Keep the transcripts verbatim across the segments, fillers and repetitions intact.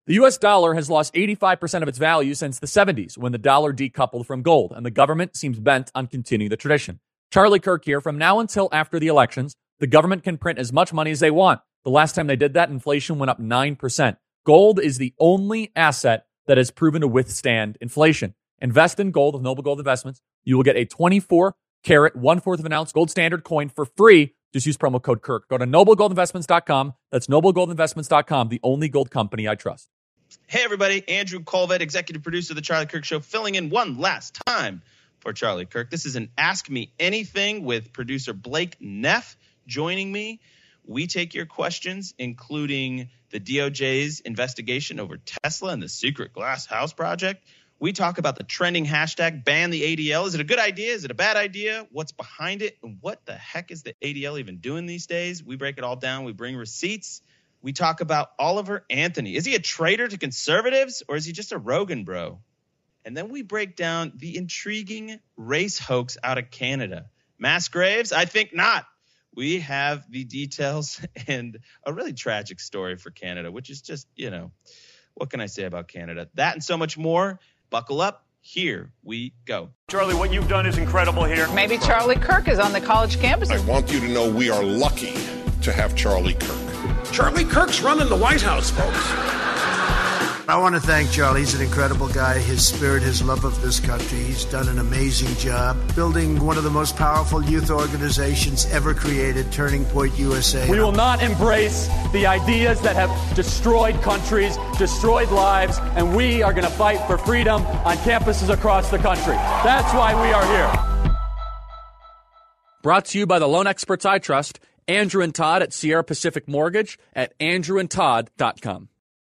The U S dollar has lost eighty-five percent of its value since the seventies, when the dollar decoupled from gold, and the government seems bent on continuing the tradition. Charlie Kirk here. From now until after the elections, the government can print as much money as they want. The last time they did that, inflation went up nine percent. Gold is the only asset that has proven to withstand inflation. Invest in gold with Noble Gold Investments. You will get a twenty-four carat, one-fourth of an ounce gold standard coin for free. Just use promo code Kirk. Go to noble gold investments dot com. That's noble gold investments dot com, the only gold company I trust. Hey, everybody. Andrew Colvett, executive producer of The Charlie Kirk Show, filling in one last time for Charlie Kirk. This is an Ask Me Anything with producer Blake Neff joining me. We take your questions, including the D O J's investigation over Tesla and the secret glass house project. We talk about the trending hashtag ban the A D L. Is it a good idea? Is it a bad idea? What's behind it? And what the heck is the A D L even doing these days? We break it all down. We bring receipts. We talk about Oliver Anthony. Is he a traitor to conservatives, or is he just a Rogan bro? And then we break down the intriguing race hoax out of Canada. Mass graves? I think not. We have the details and a really tragic story for Canada, which is just, you know, what can I say about Canada? That and so much more. Buckle up. Here we go. Charlie, what you've done is incredible here. Maybe Charlie Kirk is on the college campus. I want you to know we are lucky to have Charlie Kirk. Charlie Kirk's running the White House, folks. I want to thank Charlie. He's an incredible guy. His spirit, his love of this country. He's done an amazing job building one of the most powerful youth organizations ever created, Turning Point U S A. We will not embrace the ideas that have destroyed countries, destroyed lives, and we are going to fight for freedom on campuses across the country. That's why we are here. Brought to you by the loan experts I trust, Andrew and Todd at Sierra Pacific Mortgage at andrew and todd dot com.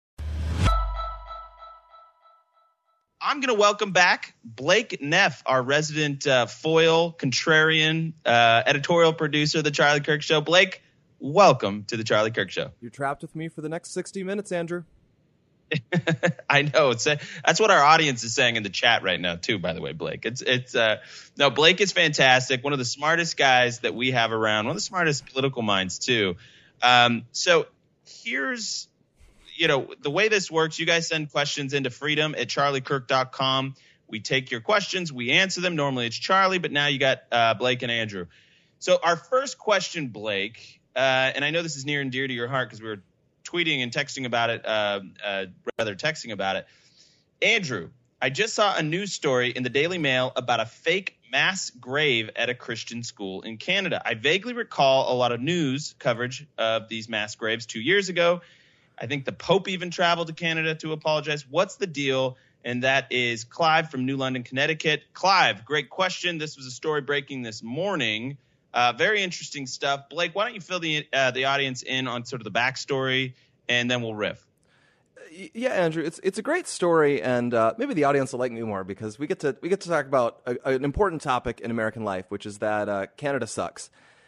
I'm going to welcome back Blake Neff, our resident uh, foil, contrarian, uh, editorial producer of The Charlie Kirk Show. Blake, welcome to The Charlie Kirk Show. You're trapped with me for the next sixty minutes, Andrew. I know. It's a, that's what our audience is saying in the chat right now, too, by the way, Blake. It's it's uh, no, Blake is fantastic. One of the smartest guys that we have around, one of the smartest political minds, too. Um, so here's, you know, the way this works. You guys send questions into freedom at charlie kirk dot com. We take your questions. We answer them. Normally it's Charlie, but now you got uh, Blake and Andrew. So our first question, Blake, uh, and I know this is near and dear to your heart because we were tweeting and texting about it, uh, uh, rather texting about it. Andrew, I just saw a news story in the Daily Mail about a fake mass grave at a Christian school in Canada. I vaguely recall a lot of news coverage of these mass graves two years ago. I think the Pope even traveled to Canada to apologize. What's the deal? And that is Clive from New London, Connecticut. Clive, great question. This was a story breaking this morning. Uh, very interesting stuff. Blake, why don't you fill the uh, the audience in on sort of the backstory, and then we'll riff. Yeah, Andrew, it's it's a great story, and uh, maybe the audience will like me more because we get to we get to talk about a, an important topic in American life, which is that uh, Canada sucks.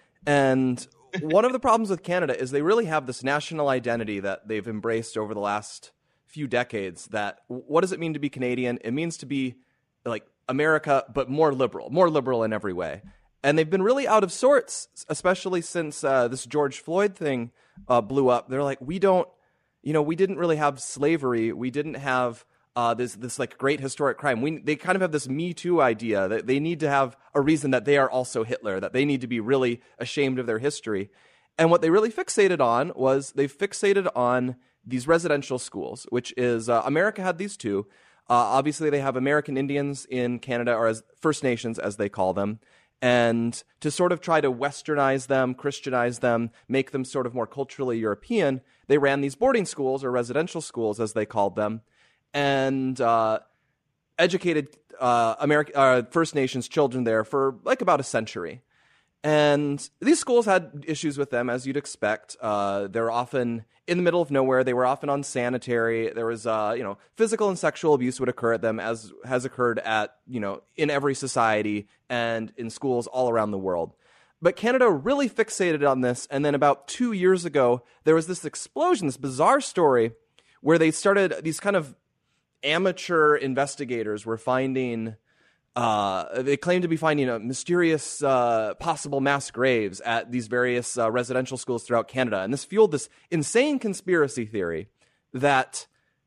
And one of the problems with Canada is they really have this national identity that they've embraced over the last few decades. That what does it mean to be Canadian? It means to be like America, but more liberal, more liberal in every way. And they've been really out of sorts, especially since uh, this George Floyd thing uh, blew up. They're like, we don't, you know, we didn't really have slavery. We didn't have uh, this this like great historic crime. We they kind of have this Me Too idea that they need to have a reason that they are also Hitler, that they need to be really ashamed of their history. And what they really fixated on was they fixated on these residential schools, which is uh, America had these too. Uh, obviously, they have American Indians in Canada, or as First Nations, as they call them. And to sort of try to westernize them, Christianize them, make them sort of more culturally European, they ran these boarding schools, or residential schools as they called them, and uh, educated uh, American uh, First Nations children there for like about a century. And these schools had issues with them, as you'd expect. Uh, they're often in the middle of nowhere. They were often unsanitary. There was, uh, you know, physical and sexual abuse would occur at them, as has occurred at, you know, in every society and in schools all around the world. But Canada really fixated on this. And then about two years ago, there was this explosion, this bizarre story where they started, these kind of amateur investigators were finding Uh, they claim to be finding a mysterious uh, possible mass graves at these various uh, residential schools throughout Canada. And this fueled this insane conspiracy theory that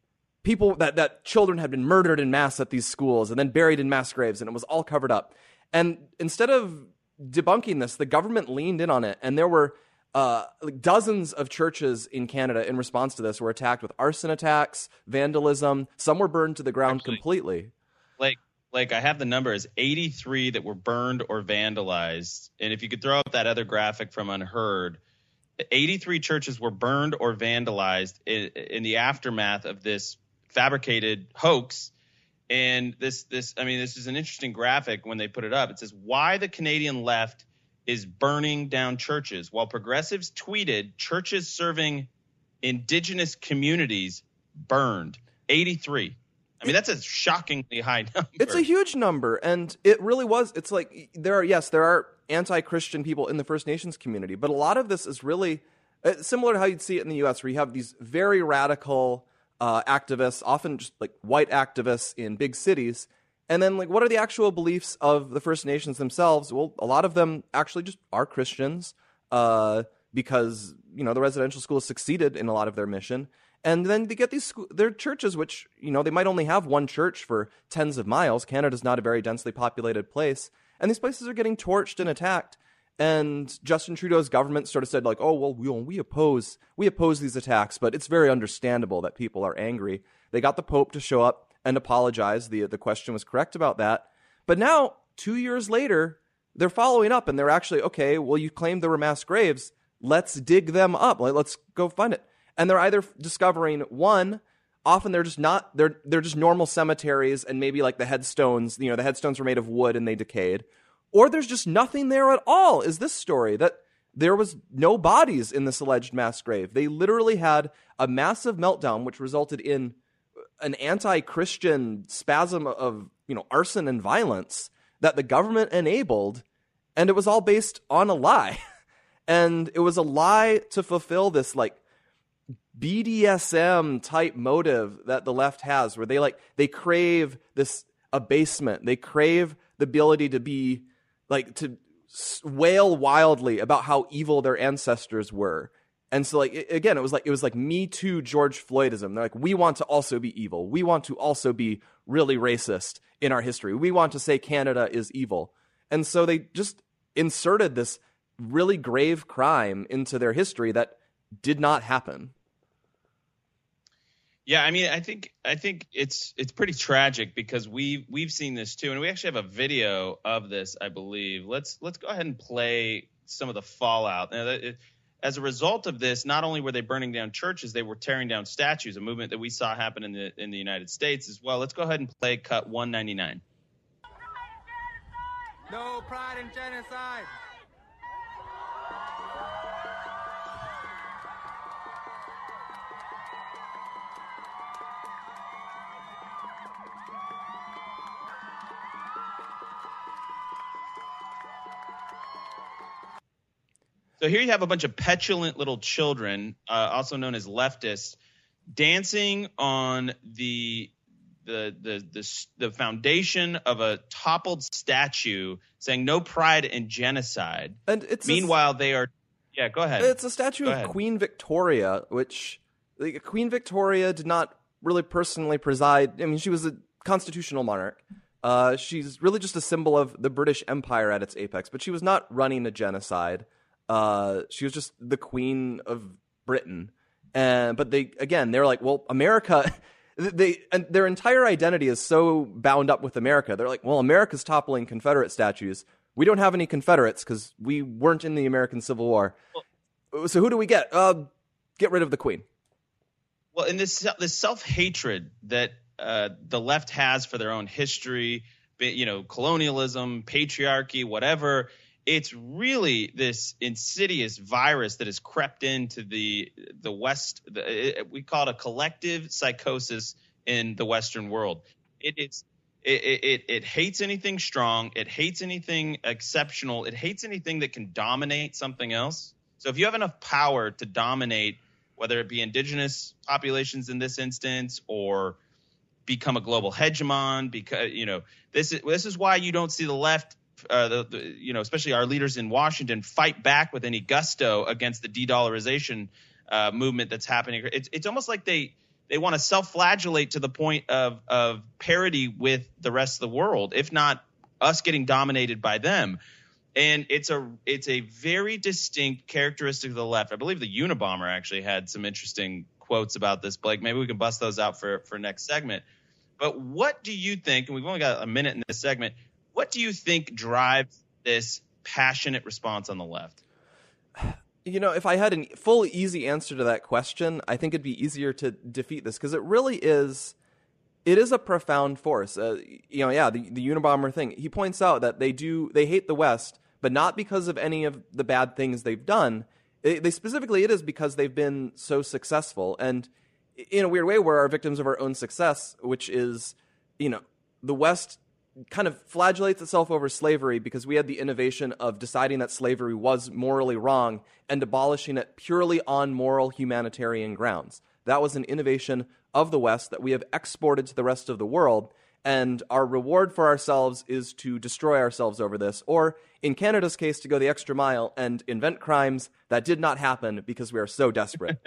people that, that children had been murdered in mass at these schools and then buried in mass graves, and it was all covered up. And instead of debunking this, the government leaned in on it, and there were uh, like dozens of churches in Canada in response to this were attacked with arson attacks, vandalism. Some were burned to the ground Actually, completely. Like, like I have the numbers, eighty-three that were burned or vandalized. And if you could throw up that other graphic from Unheard, eighty-three churches were burned or vandalized in, in the aftermath of this fabricated hoax. And this, this, I mean, this is an interesting graphic when they put it up. It says why the Canadian left is burning down churches, while progressives tweeted churches serving indigenous communities burned. eighty-three. I mean, that's a shockingly high number. It's a huge number, and it really was. It's like there are, yes, there are anti-Christian people in the First Nations community, but a lot of this is really uh, similar to how you'd see it in the U S, where you have these very radical uh, activists, often just like white activists in big cities. And then, like, what are the actual beliefs of the First Nations themselves? Well, a lot of them actually just are Christians uh, because, you know, the residential schools succeeded in a lot of their mission. And then they get these school, their churches, which, you know, they might only have one church for tens of miles. Canada's not a very densely populated place. And these places are getting torched and attacked. And Justin Trudeau's government sort of said, like, oh, well, we, we oppose we oppose these attacks, but it's very understandable that people are angry. They got the Pope to show up and apologize. The, the question was correct about that. But now, two years later, they're following up, and they're actually, okay, well, you claimed there were mass graves. Let's dig them up. Like, let's go find it. And they're either discovering, one, often they're just not, they're they're just normal cemeteries, and maybe like the headstones, you know, the headstones were made of wood and they decayed. Or there's just nothing there at all, is this story, that there was no bodies in this alleged mass grave. They literally had a massive meltdown, which resulted in an anti-Christian spasm of, you know, arson and violence that the government enabled, and it was all based on a lie. And it was a lie to fulfill this, like, B D S M type motive that the left has, where they like they crave this abasement, they crave the ability to be like to wail wildly about how evil their ancestors were. And so, like, it, again, it was like it was like Me Too George Floydism. They're like, we want to also be evil. We want to also be really racist in our history. We want to say Canada is evil. And so they just inserted this really grave crime into their history that did not happen. Yeah, I mean, I think I think it's it's pretty tragic because we we've seen this too, and we actually have a video of this, I believe. Let's let's go ahead and play some of the fallout. Now, that it, as a result of this, not only were they burning down churches, they were tearing down statues, a movement that we saw happen in the in the United States as well. Let's go ahead and play cut one ninety-nine. No pride in genocide. So here you have a bunch of petulant little children, uh, also known as leftists, dancing on the the, the the the foundation of a toppled statue, saying "No pride in genocide." And it's meanwhile, a, they are. Yeah, go ahead. It's a statue go of ahead. Queen Victoria, which like, Queen Victoria did not really personally preside. I mean, she was a constitutional monarch. Uh, she's really just a symbol of the British Empire at its apex, but she was not running a genocide. Uh, she was just the Queen of Britain. And but they again, they're like, well, America. They and their entire identity is so bound up with America. They're like, well, America's toppling Confederate statues. We don't have any Confederates because we weren't in the American Civil War. Well, so who do we get? Uh, get rid of the Queen. Well, in this this self-hatred that uh, the left has for their own history, you know, colonialism, patriarchy, whatever. It's really this insidious virus that has crept into the the West. The, it, we call it a collective psychosis in the Western world. It is it, it it hates anything strong. It hates anything exceptional. It hates anything that can dominate something else. So if you have enough power to dominate, whether it be indigenous populations in this instance or become a global hegemon, because you know this is this is why you don't see the left. Uh, the, the, you know, especially our leaders in Washington, fight back with any gusto against the de-dollarization uh, movement that's happening. It's it's almost like they they want to self-flagellate to the point of of parity with the rest of the world, if not us getting dominated by them. And it's a it's a very distinct characteristic of the left. I believe the Unabomber actually had some interesting quotes about this, Blake. Maybe we can bust those out for, for next segment. But what do you think, and we've only got a minute in this segment, what do you think drives this passionate response on the left? You know, if I had a full, easy answer to that question, I think it'd be easier to defeat this, because it really is, it is a profound force. Uh, you know, yeah, the, the Unabomber thing. He points out that they do, they hate the West, but not because of any of the bad things they've done. It, they specifically, it is because they've been so successful. And in a weird way, we're our victims of our own success, which is, you know, the West kind of flagellates itself over slavery because we had the innovation of deciding that slavery was morally wrong and abolishing it purely on moral humanitarian grounds. That was an innovation of the West that we have exported to the rest of the world, and our reward for ourselves is to destroy ourselves over this, or in Canada's case, to go the extra mile and invent crimes that did not happen because we are so desperate.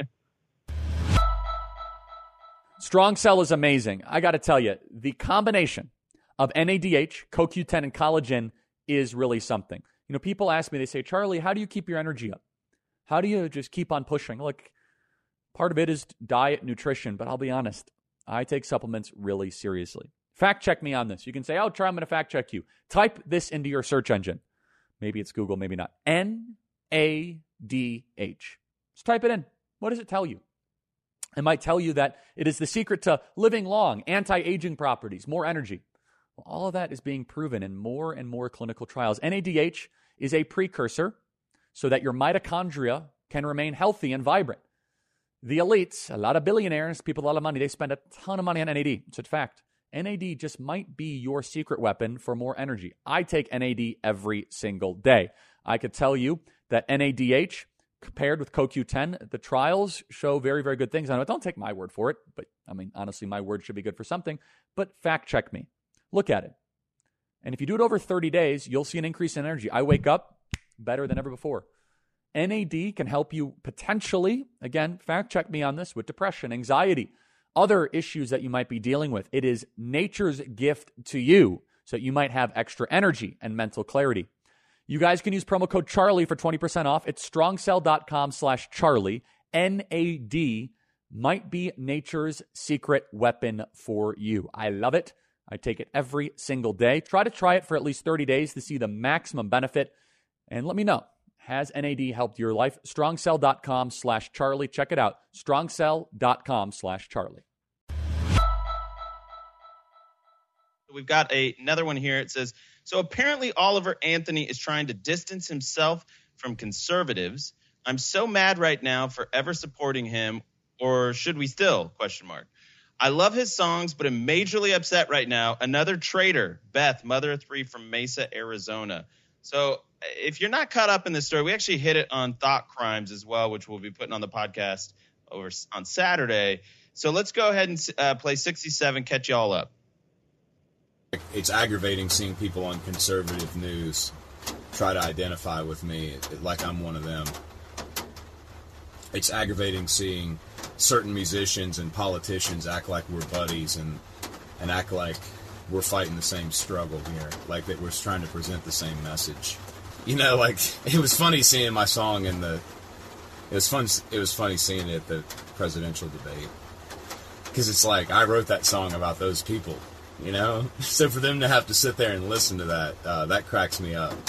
Strong Cell is amazing. I got to tell you, the combination of N A D H, C O Q ten, and collagen is really something. You know, people ask me, they say, Charlie, how do you keep your energy up? How do you just keep on pushing? Look, part of it is diet, nutrition, but I'll be honest, I take supplements really seriously. Fact check me on this. You can say, oh, try, I'm going to fact check you. Type this into your search engine. Maybe it's Google, maybe not. N A D H. Just type it in. What does it tell you? It might tell you that it is the secret to living long, anti-aging properties, more energy. Well, all of that is being proven in more and more clinical trials. N A D H is a precursor so that your mitochondria can remain healthy and vibrant. The elites, a lot of billionaires, people with a lot of money, they spend a ton of money on N A D. It's a fact. N A D just might be your secret weapon for more energy. I take N A D every single day. I could tell you that N A D H compared with C O Q ten, the trials show very, very good things. I know, don't take my word for it, but I mean, honestly, my word should be good for something. But fact check me. Look at it. And if you do it over thirty days, you'll see an increase in energy. I wake up better than ever before. N A D can help you potentially, again, fact check me on this, with depression, anxiety, other issues that you might be dealing with. It is nature's gift to you so that you might have extra energy and mental clarity. You guys can use promo code Charlie for twenty percent off. It's strongcell.com slash Charlie. N A D might be nature's secret weapon for you. I love it. I take it every single day. Try to try it for at least thirty days to see the maximum benefit. And let me know, has N A D helped your life? strongcell.com slash Charlie. Check it out. strongcell.com slash Charlie. We've got a, another one here. It says, so apparently Oliver Anthony is trying to distance himself from conservatives. I'm so mad right now for ever supporting him, or should we still? Question mark. I love his songs, but I'm majorly upset right now. Another traitor, Beth, mother of three from Mesa, Arizona. So if you're not caught up in this story, we actually hit it on Thought Crimes as well, which we'll be putting on the podcast over on Saturday. So let's go ahead and uh, play sixty-seven, catch you all up. It's aggravating seeing people on conservative news try to identify with me like I'm one of them. It's aggravating seeing certain musicians and politicians act like we're buddies and and act like we're fighting the same struggle here, like that we're trying to present the same message. You know, like, it was funny seeing my song in the, it was fun, it was funny seeing it at the presidential debate. Because it's like, I wrote that song about those people, you know? So for them to have to sit there and listen to that, uh, that cracks me up.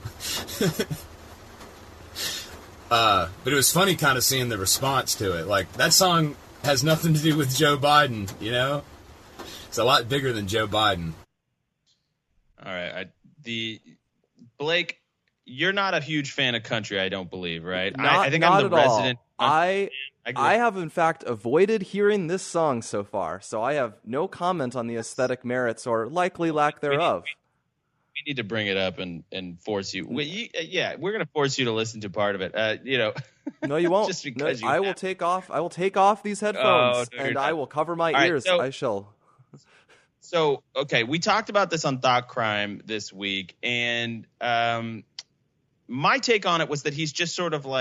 uh, but it was funny kind of seeing the response to it. Like, that song has nothing to do with Joe Biden, you know? It's a lot bigger than Joe Biden. All right. I, the Blake, you're not a huge fan of country, I don't believe, right? Not, I, I think not I'm the at resident. All. I I, I have, in fact, avoided hearing this song so far, so I have no comment on the aesthetic merits or likely lack thereof. We need, we need to bring it up and, and force you. We, you yeah, we're going to force you to listen to part of it. Uh, you know, no, you won't. Just because no, you I will have. take off. I will take off these headphones oh, no, and I will cover my All ears. Right, so, I shall. So, okay, we talked about this on Thought Crime this week, and um, my take on it was that he's just sort of like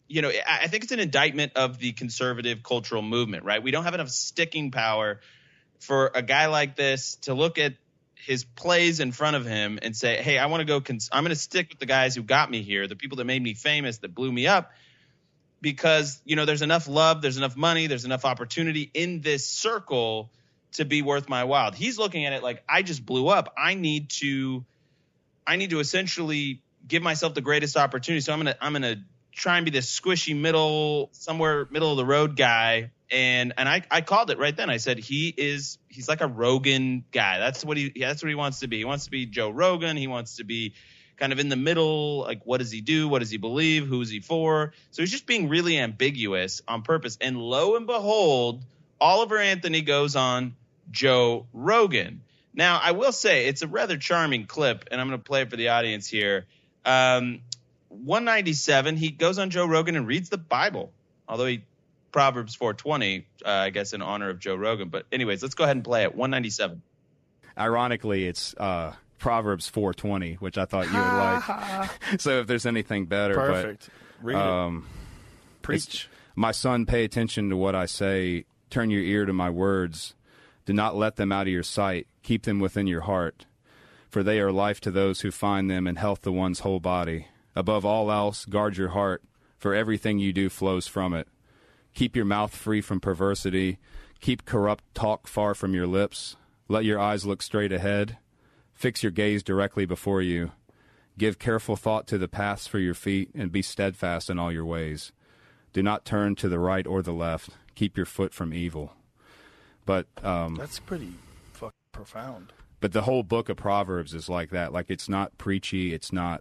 you know, I, I think it's an indictment of the conservative cultural movement, right? We don't have enough sticking power for a guy like this to look at his plays in front of him and say, hey, I want to go, cons- I'm going to stick with the guys who got me here, the people that made me famous, that blew me up, because, you know, there's enough love, there's enough money, there's enough opportunity in this circle to be worth my while. He's looking at it like, I just blew up. I need to, I need to essentially give myself the greatest opportunity. So I'm going to, I'm going to try and be this squishy middle, somewhere middle of the road guy. And, and I, I called it right then. I said, he is, he's like a Rogan guy. That's what he, that's what he wants to be. He wants to be Joe Rogan. He wants to be kind of in the middle. Like, what does he do? What does he believe? Who's he for? So he's just being really ambiguous on purpose. And lo and behold, Oliver Anthony goes on Joe Rogan. Now, I will say it's a rather charming clip, and I'm going to play it for the audience here. Um, one ninety-seven, he goes on Joe Rogan and reads the Bible, although he Proverbs four twenty, uh, I guess, in honor of Joe Rogan. But anyways, let's go ahead and play it. one ninety-seven. Ironically, it's uh, Proverbs four twenty, which I thought you would like. So if there's anything better. Perfect. But, Read um, it. Preach. My son, pay attention to what I say. Turn your ear to my words. Do not let them out of your sight. Keep them within your heart. For they are life to those who find them and health to one's whole body. Above all else, guard your heart, for everything you do flows from it. Keep your mouth free from perversity. Keep corrupt talk far from your lips. Let your eyes look straight ahead. Fix your gaze directly before you. Give careful thought to the paths for your feet, and be steadfast in all your ways. Do not turn to the right or the left. Keep your foot from evil. But um, that's pretty fucking profound. But the whole book of Proverbs is like that. Like, it's not preachy. It's not.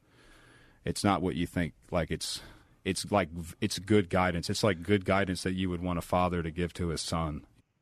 It's not what you think. Like, it's. It's like it's good guidance. It's like good guidance that you would want a father to give to his son.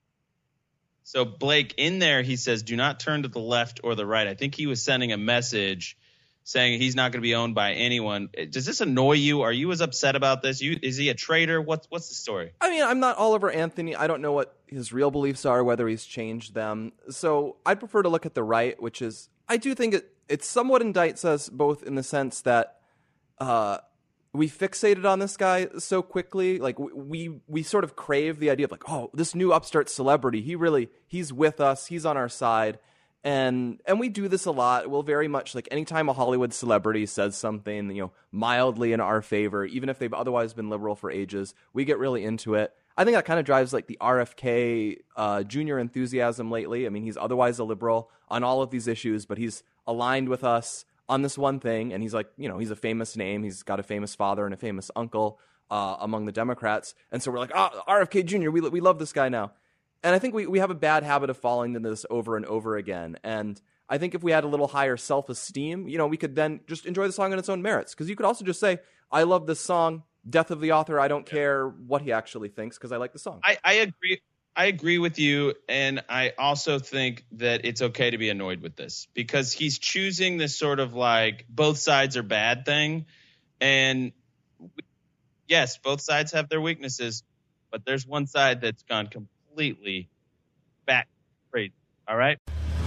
So Blake, in there, he says, do not turn to the left or the right. I think he was sending a message saying he's not going to be owned by anyone. Does this annoy you? Are you as upset about this? You, is he a traitor? What's what's the story? I mean, I'm not Oliver Anthony. I don't know what his real beliefs are, whether he's changed them. So I'd prefer to look at the right, which is, I do think it, it somewhat indicts us both in the sense that uh, we fixated on this guy so quickly. Like, we we sort of crave the idea of like, oh, this new upstart celebrity, he really, he's with us, he's on our side. And and we do this a lot. We'll very much, like, anytime a Hollywood celebrity says something, you know, mildly in our favor, even if they've otherwise been liberal for ages, we get really into it. I think that kind of drives, like, the R F K uh, Junior enthusiasm lately. I mean, he's otherwise a liberal on all of these issues, but he's aligned with us on this one thing. And he's like, you know, he's a famous name. He's got a famous father and a famous uncle uh, among the Democrats. And so we're like, oh, R F K Junior, we we love this guy now. And I think we, we have a bad habit of falling into this over and over again. And I think if we had a little higher self-esteem, you know, we could then just enjoy the song on its own merits. Because you could also just say, I love this song, death of the author, I don't care what he actually thinks because I like the song. I, I agree. I agree with you. And I also think that it's okay to be annoyed with this because he's choosing this sort of like both sides are bad thing. And yes, both sides have their weaknesses, but there's one side that's gone completely completely back crazy. All right.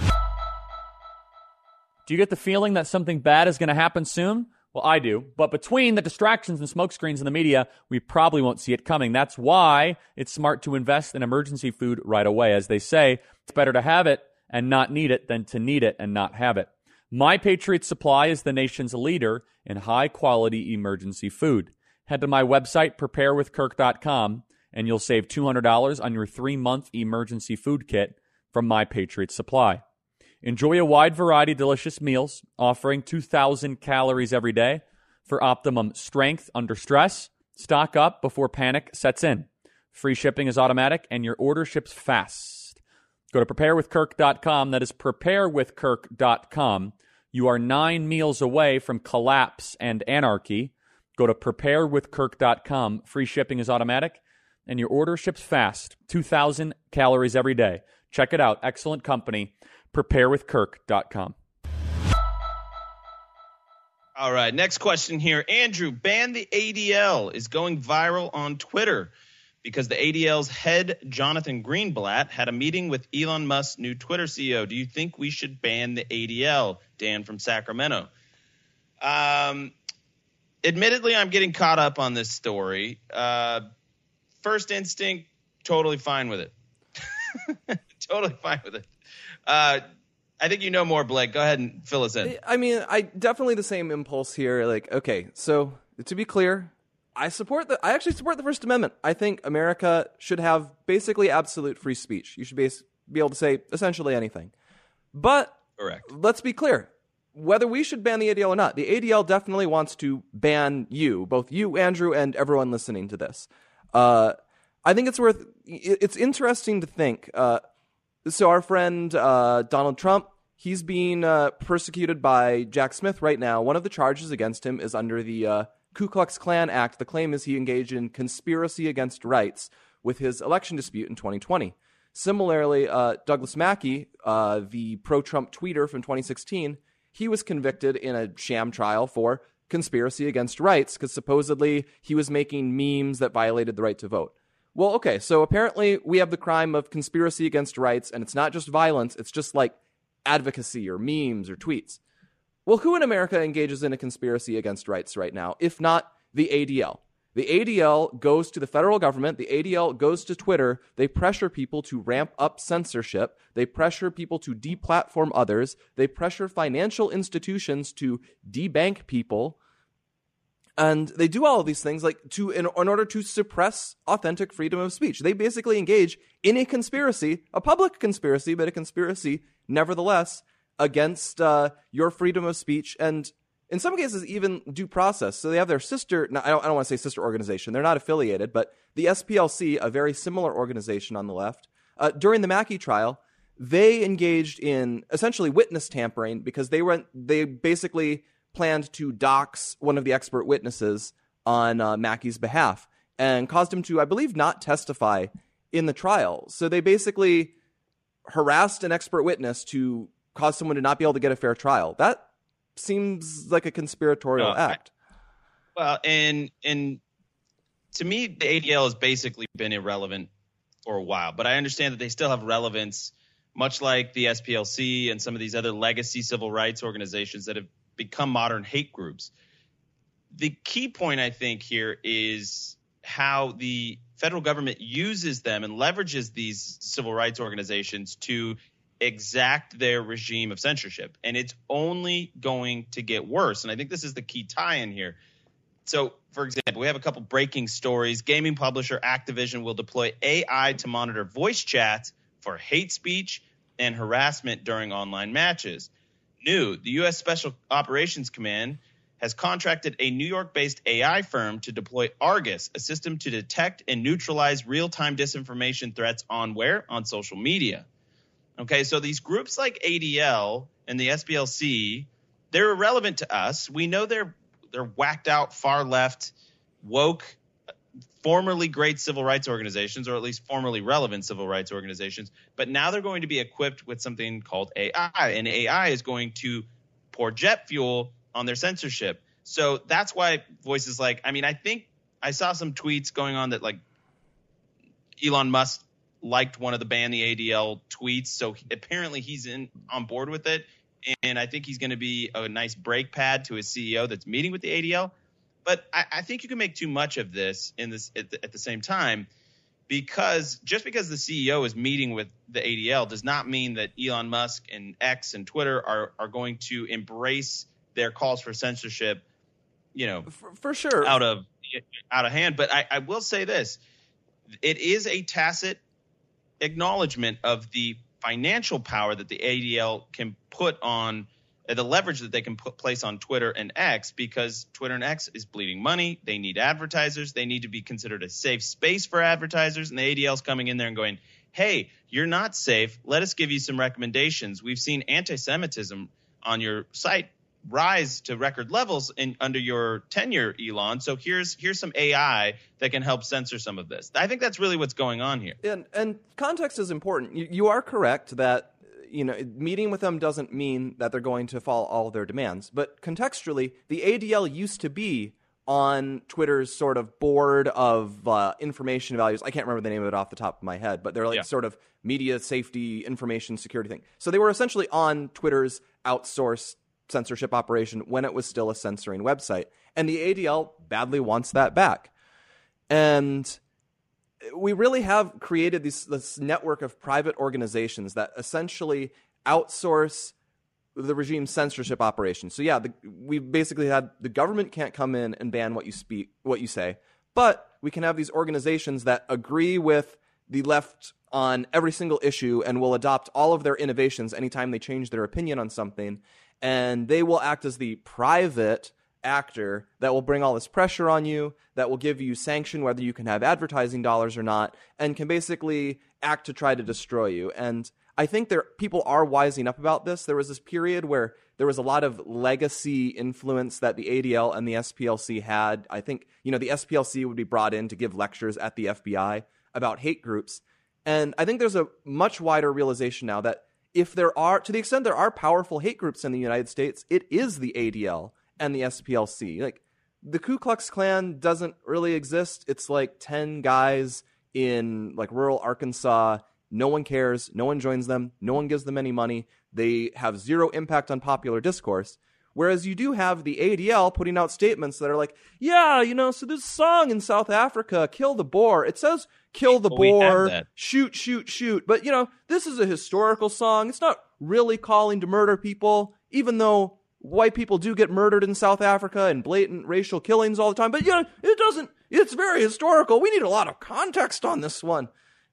Do you get the feeling that something bad is going to happen soon? Well, I do. But between the distractions and smokescreens in the media, we probably won't see it coming. That's why it's smart to invest in emergency food right away. As they say, it's better to have it and not need it than to need it and not have it. My Patriot Supply is the nation's leader in high-quality emergency food. Head to my website, prepare with kirk dot com, and you'll save two hundred dollars on your three-month emergency food kit from My Patriot Supply. Enjoy a wide variety of delicious meals, offering two thousand calories every day for optimum strength under stress. Stock up before panic sets in. Free shipping is automatic, and your order ships fast. Go to prepare with kirk dot com. That is prepare with kirk dot com. You are nine meals away from collapse and anarchy. Go to prepare with kirk dot com. Free shipping is automatic, and your order ships fast. two thousand calories every day. Check it out. Excellent company. prepare with kirk dot com. All right, next question here. Andrew, ban the A D L is going viral on Twitter because the A D L's head, Jonathan Greenblatt, had a meeting with Elon Musk's new Twitter C E O. Do you think we should ban the A D L? Dan from Sacramento. Um, admittedly, I'm getting caught up on this story. Uh, first instinct, totally fine with it. Totally fine with it. Uh, I think you know more, Blake. Go ahead and fill us in. I mean, I definitely the same impulse here. Like, okay, so to be clear, I support the. I actually support the First Amendment. I think America should have basically absolute free speech. You should be be able to say essentially anything. But correct. Let's be clear. Whether we should ban the A D L or not, the A D L definitely wants to ban you, both you, Andrew, and everyone listening to this. Uh, I think it's worth. It's interesting to think. Uh, so our friend uh, Donald Trump, he's being uh, persecuted by Jack Smith right now. One of the charges against him is under the uh, Ku Klux Klan Act. The claim is he engaged in conspiracy against rights with his election dispute in twenty twenty. Similarly, uh, Douglas Mackey, uh, the pro-Trump tweeter from twenty sixteen, he was convicted in a sham trial for conspiracy against rights because supposedly he was making memes that violated the right to vote. Well, okay, so apparently we have the crime of conspiracy against rights, and it's not just violence, it's just like advocacy or memes or tweets. Well, who in America engages in a conspiracy against rights right now, if not the A D L? The A D L goes to the federal government. The A D L goes to Twitter. They pressure people to ramp up censorship. They pressure people to deplatform others. They pressure financial institutions to debank people. And they do all of these things like to in, in order to suppress authentic freedom of speech. They basically engage in a conspiracy, a public conspiracy, but a conspiracy nevertheless against uh, your freedom of speech and in some cases even due process. So they have their sister, no, I don't, I don't want to say sister organization. They're not affiliated, but the S P L C, a very similar organization on the left, uh, during the Mackey trial, they engaged in essentially witness tampering because they went, they basically planned to dox one of the expert witnesses on uh, Mackey's behalf and caused him to, I believe, not testify in the trial. So they basically harassed an expert witness to cause someone to not be able to get a fair trial. That seems like a conspiratorial uh, act. I, well, and and to me, the A D L has basically been irrelevant for a while, but I understand that they still have relevance, much like the S P L C and some of these other legacy civil rights organizations that have become modern hate groups. The key point, I think, here is how the federal government uses them and leverages these civil rights organizations to exact their regime of censorship. And it's only going to get worse. And I think this is the key tie-in here. So, for example, we have a couple breaking stories. Gaming publisher Activision will deploy A I to monitor voice chats for hate speech and harassment during online matches. New, the U S Special Operations Command has contracted a New York-based A I firm to deploy Argus, a system to detect and neutralize real-time disinformation threats on where? On social media. Okay, so these groups like A D L and the S P L C, they're irrelevant to us. We know they're they're whacked out, far left, woke, formerly great civil rights organizations, or at least formerly relevant civil rights organizations. But now they're going to be equipped with something called A I, and A I is going to pour jet fuel on their censorship. So that's why voices like, I mean, I think I saw some tweets going on that like Elon Musk liked one of the ban the A D L tweets. So apparently he's in on board with it. And I think he's going to be a nice brake pad to his C E O that's meeting with the A D L. But I, I think you can make too much of this in this at the, at the same time, because just because the C E O is meeting with the A D L does not mean that Elon Musk and X and Twitter are are going to embrace their calls for censorship, you know, for, for sure, out of out of hand. But I, I will say this: it is a tacit acknowledgement of the financial power that the A D L can put on, uh, the leverage that they can put place on Twitter and X, because Twitter and X is bleeding money. They need advertisers. They need to be considered a safe space for advertisers. And the A D L's coming in there and going, hey, you're not safe. Let us give you some recommendations. We've seen anti-Semitism on your site rise to record levels in under your tenure, Elon. So here's here's some A I that can help censor some of this. I think that's really what's going on here. And and context is important. You, you are correct that, you know, meeting with them doesn't mean that they're going to follow all of their demands. But contextually, the A D L used to be on Twitter's sort of board of uh, information values. I can't remember the name of it off the top of my head, but they're like yeah. sort of media safety, information security thing. So they were essentially on Twitter's outsourced censorship operation when it was still a censoring website. And the A D L badly wants that back. And we really have created these, this network of private organizations that essentially outsource the regime's censorship operation. So yeah, the, we basically had the government can't come in and ban what you speak, what you say, but we can have these organizations that agree with the left on every single issue and will adopt all of their innovations anytime they change their opinion on something. And they will act as the private actor that will bring all this pressure on you, that will give you sanction whether you can have advertising dollars or not, and can basically act to try to destroy you. And I think there people are wising up about this. There was this period where there was a lot of legacy influence that the A D L and the S P L C had. I think, you know, the S P L C would be brought in to give lectures at the F B I about hate groups. And I think there's a much wider realization now that if there are, to the extent there are powerful hate groups in the United States, it is the A D L and the S P L C. Like, the Ku Klux Klan doesn't really exist. It's like ten guys in like rural Arkansas. No one cares. No one joins them. No one gives them any money. They have zero impact on popular discourse. Whereas you do have the A D L putting out statements that are like, yeah, you know, so this song in South Africa, Kill the Boer. It says kill the well, we boar, shoot, shoot, shoot. But, you know, this is a historical song. It's not really calling to murder people, even though white people do get murdered in South Africa and blatant racial killings all the time. But, you know, it doesn't, it's very historical. We need a lot of context on this one.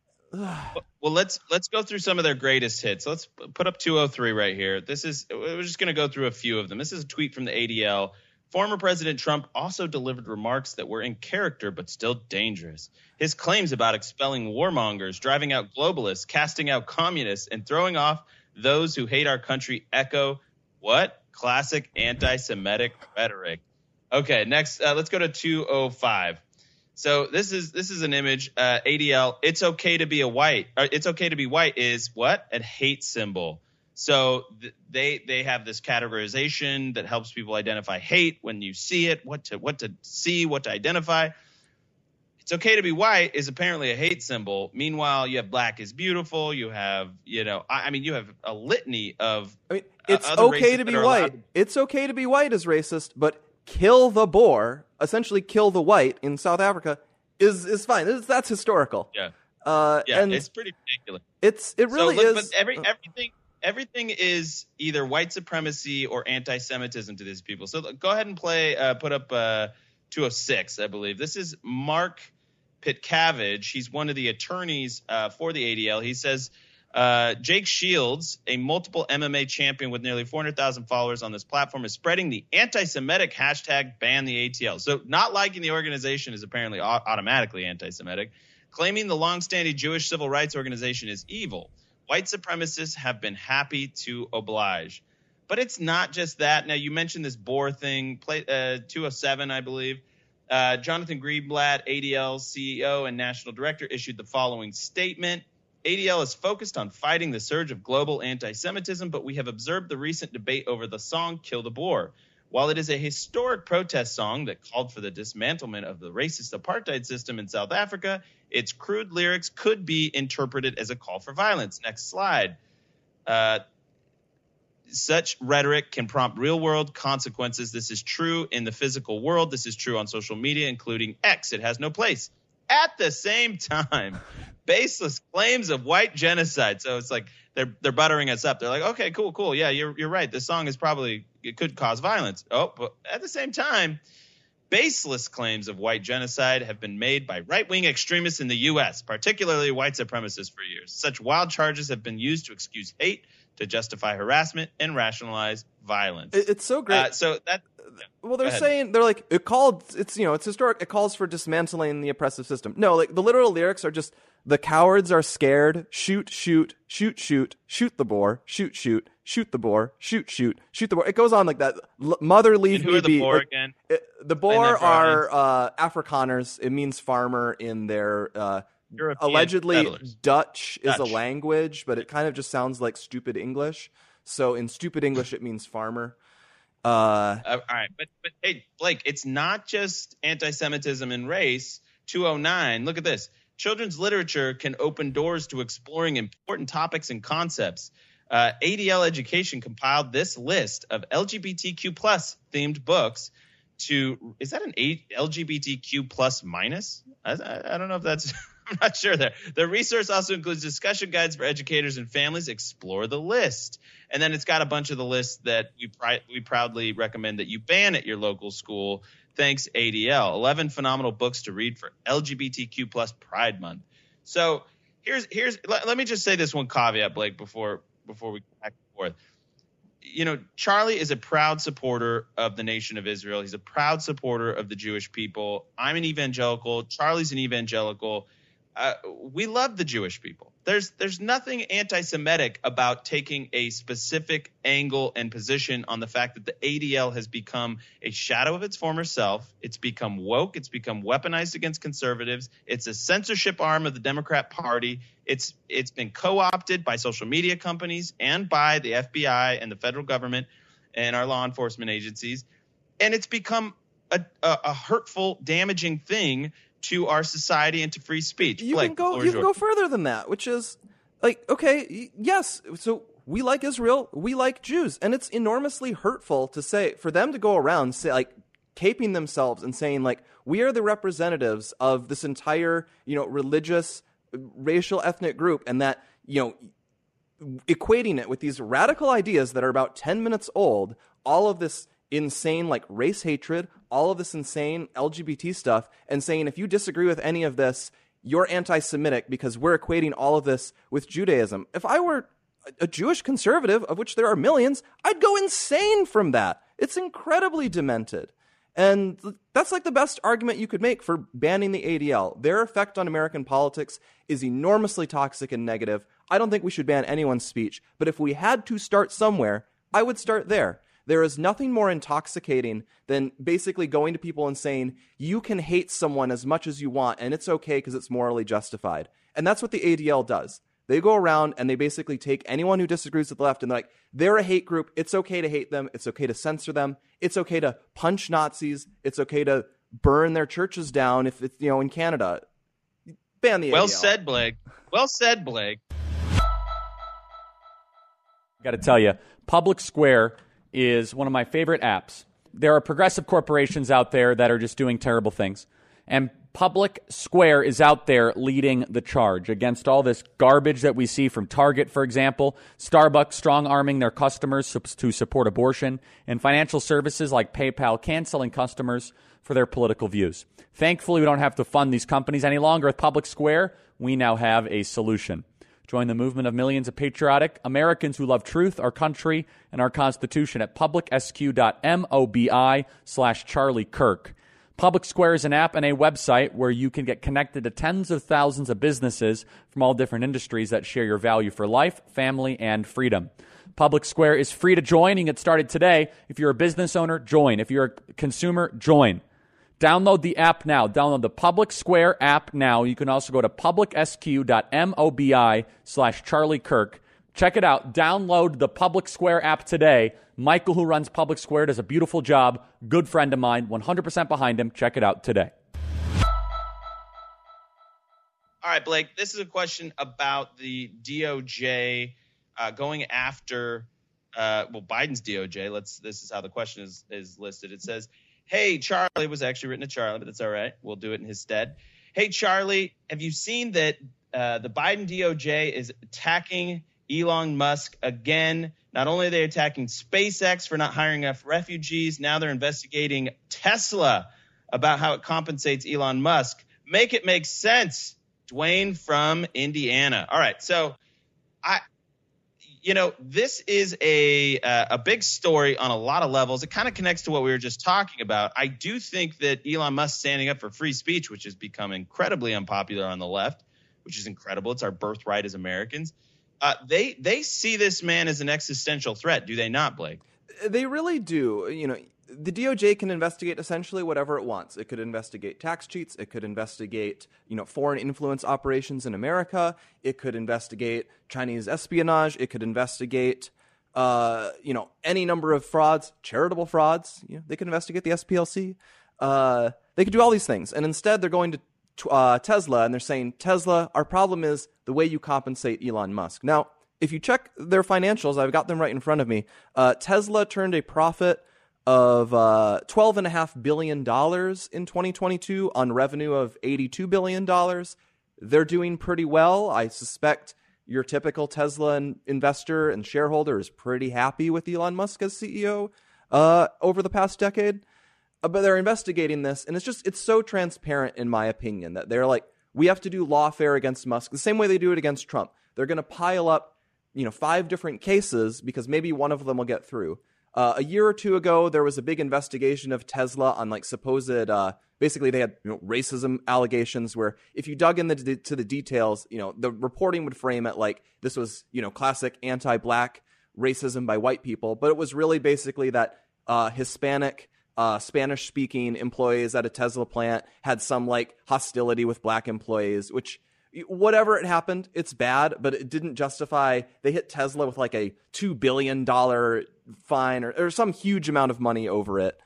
Well, let's let's go through some of their greatest hits. Let's put up two oh three right here. This is we're just going to go through a few of them. This is a tweet from the A D L. Former President Trump also delivered remarks that were in character but still dangerous. His claims about expelling warmongers, driving out globalists, casting out communists, and throwing off those who hate our country echo what? Classic anti-Semitic rhetoric. Okay, next, uh, let's go to two oh five. So this is this is an image, uh, A D L. It's okay to be a white. Or it's okay to be white is what? A hate symbol. So th- they they have this categorization that helps people identify hate when you see it, what to what to see, what to identify. It's okay to be white is apparently a hate symbol. Meanwhile, you have black is beautiful. You have, you know, I, I mean, you have a litany of. I mean, it's uh, okay to be white. To- it's okay to be white is racist, but kill the Boer, essentially kill the white in South Africa, is is fine. It's, that's historical. Yeah, uh, yeah, and it's pretty ridiculous. It's it really so, look, is. But every everything everything is either white supremacy or anti-Semitism to these people. So go ahead and play. Uh, put up uh, two oh six, I believe. This is Mark Pitcavage. He's one of the attorneys uh, for the A D L. He says. Uh, Jake Shields, a multiple M M A champion with nearly four hundred thousand followers on this platform, is spreading the anti-Semitic hashtag ban the A T L. So not liking the organization is apparently au- automatically anti-Semitic. Claiming the longstanding Jewish civil rights organization is evil. White supremacists have been happy to oblige. But it's not just that. Now, you mentioned this Boer thing, play, uh, two oh seven, I believe. Uh, Jonathan Greenblatt, A D L C E O and national director, issued the following statement. A D L is focused on fighting the surge of global anti-Semitism, but we have observed the recent debate over the song Kill the Boer. While it is a historic protest song that called for the dismantlement of the racist apartheid system in South Africa, its crude lyrics could be interpreted as a call for violence. Next slide. Uh, such rhetoric can prompt real-world consequences. This is true in the physical world. This is true on social media, including X. It has no place. At the same time, baseless claims of white genocide. So it's like they're they're buttering us up. They're like, okay, cool, cool. Yeah, you're you're right. This song is probably it could cause violence. Oh, but at the same time, baseless claims of white genocide have been made by right-wing extremists in the U S, particularly white supremacists for years. Such wild charges have been used to excuse hate, to justify harassment, and rationalize violence. It's so great. Uh, so that. Well, they're saying they're like it called. It's you know it's historic. It calls for dismantling the oppressive system. No, like the literal lyrics are just the cowards are scared. Shoot, shoot, shoot, shoot, shoot the Boer. Shoot, shoot, shoot the Boer. Shoot, shoot, shoot the Boer. It goes on like that. L- Mother, leave and who me are the be. Boer Like, again? It, the Boer are uh, Afrikaners. It means farmer in their. Uh, European allegedly, settlers. Dutch is Dutch. a language, but it kind of just sounds like stupid English. So in stupid English, it means farmer. Uh, uh, all right, but but hey, Blake, it's not just anti-Semitism and race. two oh nine. Look at this. Children's literature can open doors to exploring important topics and concepts. Uh, A D L Education compiled this list of L G B T Q plus themed books to, is that an L G B T Q plus minus? I, I, I don't know if that's, I'm not sure there. The resource also includes discussion guides for educators and families. Explore the list. And then it's got a bunch of the lists that we pri- we proudly recommend that you ban at your local school. Thanks, A D L. eleven phenomenal books to read for L G B T Q plus Pride Month. So here's, here's let, let me just say this one caveat, Blake, before before we go back and forth. You know, Charlie is a proud supporter of the nation of Israel. He's a proud supporter of the Jewish people. I'm an evangelical. Charlie's an evangelical. Uh, we love the Jewish people. There's there's nothing anti-Semitic about taking a specific angle and position on the fact that the A D L has become a shadow of its former self. It's become woke. It's become weaponized against conservatives. It's a censorship arm of the Democrat Party. It's it's been co-opted by social media companies and by the F B I and the federal government and our law enforcement agencies. And it's become a, a, a hurtful, damaging thing to our society and to free speech. You Blake, can go. You can go further than that, which is like, okay, yes. So we like Israel, we like Jews, and it's enormously hurtful to say for them to go around say like caping themselves and saying like we are the representatives of this entire you know religious, racial, ethnic group, and that you know equating it with these radical ideas that are about ten minutes old. All of this insane like race hatred, all of this insane L G B T stuff, and saying if you disagree with any of this, you're anti-Semitic because we're equating all of this with Judaism. If I were a Jewish conservative, of which there are millions, I'd go insane from that. It's incredibly demented. And that's like the best argument you could make for banning the A D L. Their effect on American politics is enormously toxic and negative. I don't think we should ban anyone's speech, but if we had to start somewhere, I would start there. There is nothing more intoxicating than basically going to people and saying, you can hate someone as much as you want, and it's okay because it's morally justified. And that's what the A D L does. They go around and they basically take anyone who disagrees with the left and they're like, they're a hate group. It's okay to hate them. It's okay to censor them. It's okay to punch Nazis. It's okay to burn their churches down if it's, you know, in Canada. Ban the A D L. Well said, Blake. Well said, Blake. Got to tell you, Public Square is one of my favorite apps. There are progressive corporations out there that are just doing terrible things. And Public Square is out there leading the charge against all this garbage that we see from Target, for example, Starbucks strong-arming their customers to support abortion, and financial services like PayPal canceling customers for their political views. Thankfully, we don't have to fund these companies any longer. With Public Square, we now have a solution. Join the movement of millions of patriotic Americans who love truth, our country, and our Constitution at publicsq.mobi slash Charlie Kirk. Public Square is an app and a website where you can get connected to tens of thousands of businesses from all different industries that share your value for life, family, and freedom. Public Square is free to join. You can get started today. If you're a business owner, join. If you're a consumer, join. Download the app now. Download the Public Square app now. You can also go to publicsq.mobi slash Charlie Kirk. Check it out. Download the Public Square app today. Michael, who runs Public Square, does a beautiful job. Good friend of mine. one hundred percent behind him. Check it out today. All right, Blake, this is a question about the D O J uh, going after, uh, well, Biden's D O J. Let's. This is how the question is, is listed. It says, hey, Charlie, it was actually written to Charlie, but that's all right. We'll do it in his stead. Hey, Charlie, have you seen that uh, the Biden D O J is attacking Elon Musk again? Not only are they attacking SpaceX for not hiring enough refugees, now they're investigating Tesla about how it compensates Elon Musk. Make it make sense. Dwayne from Indiana. All right, so I, you know, this is a uh, a big story on a lot of levels. It kind of connects to what we were just talking about. I do think that Elon Musk standing up for free speech, which has become incredibly unpopular on the left, which is incredible. It's our birthright as Americans. Uh, they they see this man as an existential threat, do they not, Blake? They really do. You know, the D O J can investigate essentially whatever it wants. It could investigate tax cheats. It could investigate, you know, foreign influence operations in America. It could investigate Chinese espionage. It could investigate, uh, you know, any number of frauds, charitable frauds. You know, they could investigate the S P L C. Uh, they could do all these things, and instead they're going to Uh, Tesla, and they're saying, Tesla, our problem is the way you compensate Elon Musk. Now, if you check their financials, I've got them right in front of me. Uh, Tesla turned a profit of uh, twelve point five billion dollars in twenty twenty-two on revenue of eighty-two billion dollars. They're doing pretty well. I suspect your typical Tesla investor and shareholder is pretty happy with Elon Musk as C E O uh, over the past decade. Uh, but they're investigating this, and it's just, it's so transparent, in my opinion, that they're like, we have to do lawfare against Musk the same way they do it against Trump. They're going to pile up, you know, five different cases because maybe one of them will get through. Uh, a year or two ago, there was a big investigation of Tesla on like supposed, uh, basically they had you know, racism allegations where if you dug into the, to the details, you know, the reporting would frame it like this was, you know, classic anti-black racism by white people. But it was really basically that uh, Hispanic, uh, Spanish-speaking employees at a Tesla plant had some like hostility with black employees, which whatever it happened, it's bad, but it didn't justify. They hit Tesla with like a two billion dollars fine or, or some huge amount of money over it.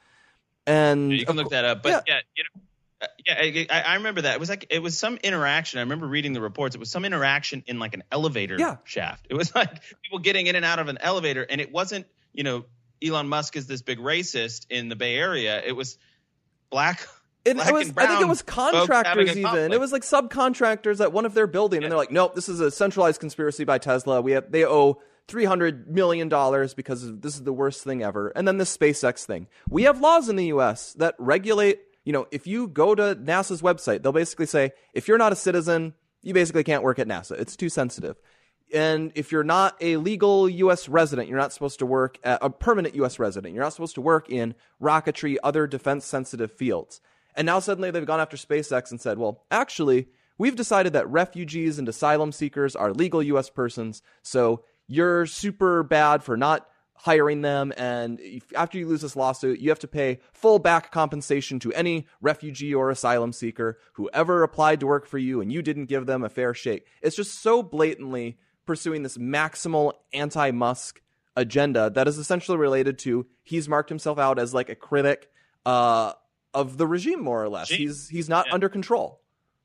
And you can look that up. But yeah, yeah you know, uh, yeah, I, I remember that. It was like it was some interaction. I remember reading the reports. It was some interaction in like an elevator yeah. shaft. It was like people getting in and out of an elevator, and it wasn't, you know, Elon Musk is this big racist in the Bay Area. It was black. It, it was, I think it was contractors even. It was like subcontractors at one of their buildings, yeah. and they're like, nope, this is a centralized conspiracy by Tesla. We have, they owe three hundred million dollars because this is the worst thing ever. And then this SpaceX thing. We have laws in the U S that regulate, you know, if you go to NASA's website, they'll basically say, if you're not a citizen, you basically can't work at NASA. It's too sensitive. And if you're not a legal U S resident, you're not supposed to work at a permanent U S resident. You're not supposed to work in rocketry, other defense-sensitive fields. And now suddenly they've gone after SpaceX and said, well, actually, we've decided that refugees and asylum seekers are legal U S persons, so you're super bad for not hiring them, and if, after you lose this lawsuit, you have to pay full back compensation to any refugee or asylum seeker who ever applied to work for you and you didn't give them a fair shake. It's just so blatantly pursuing this maximal anti-Musk agenda that is essentially related to he's marked himself out as like a critic uh, of the regime, more or less. He's he's not yeah. under control.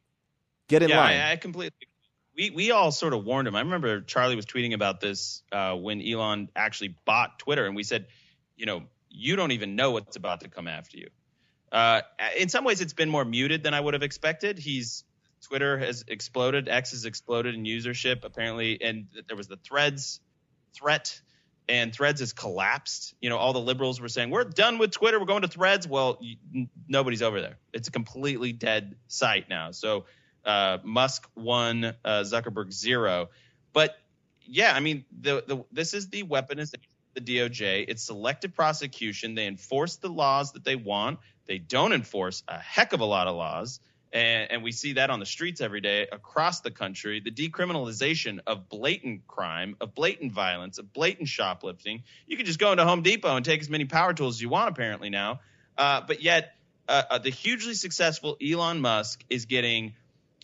Get in yeah, line. I, I completely. We we all sort of warned him. I remember Charlie was tweeting about this uh, when Elon actually bought Twitter, and we said, you know, you don't even know what's about to come after you. Uh, in some ways, it's been more muted than I would have expected. He's Twitter has exploded, X has exploded in usership apparently, and there was the Threads threat. And Threads has collapsed. You know, all the liberals were saying, we're done with Twitter. We're going to Threads. Well, you, n- nobody's over there. It's a completely dead site now. So uh, Musk one, uh, Zuckerberg zero. But, yeah, I mean, the, the this is the weaponization of the D O J. It's selective prosecution. They enforce the laws that they want. They don't enforce a heck of a lot of laws. And, and we see that on the streets every day across the country. The decriminalization of blatant crime, of blatant violence, of blatant shoplifting. You can just go into Home Depot and take as many power tools as you want, apparently now. Uh, but yet, uh, uh, the hugely successful Elon Musk is getting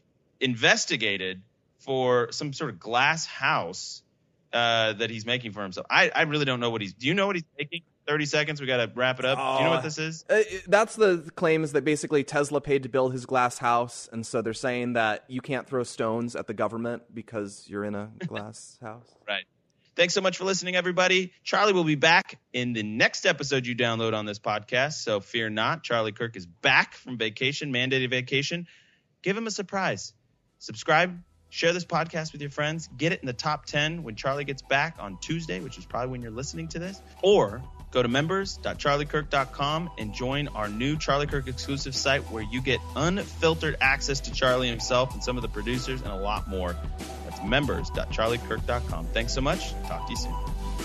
investigated for some sort of glass house uh, that he's making for himself. I, I really don't know what he's. Do you know what he's making? thirty seconds. We got to wrap it up. Oh, Do you know what this is? Uh, that's the claim is that basically Tesla paid to build his glass house. And so they're saying that you can't throw stones at the government because you're in a glass house. Right. Thanks so much for listening, everybody. Charlie will be back in the next episode you download on this podcast. So fear not. Charlie Kirk is back from vacation, mandated vacation. Give him a surprise. Subscribe. Share this podcast with your friends. Get it in the top ten when Charlie gets back on Tuesday, which is probably when you're listening to this. Or go to members dot charlie kirk dot com and join our new Charlie Kirk exclusive site where you get unfiltered access to Charlie himself and some of the producers and a lot more. That's members dot charlie kirk dot com. Thanks so much. Talk to you soon.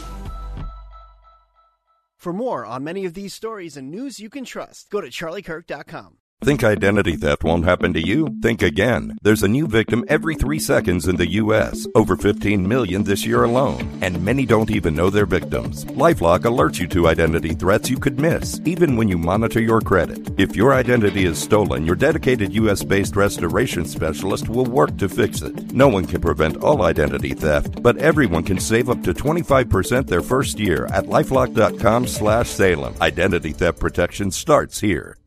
For more on many of these stories and news you can trust, go to charlie kirk dot com. Think identity theft won't happen to you? Think again. There's a new victim every three seconds in the U S, over fifteen million this year alone, and many don't even know they're victims. LifeLock alerts you to identity threats you could miss, even when you monitor your credit. If your identity is stolen, your dedicated U S-based restoration specialist will work to fix it. No one can prevent all identity theft, but everyone can save up to twenty-five percent their first year at lifelock dot com slash Salem. Identity theft protection starts here.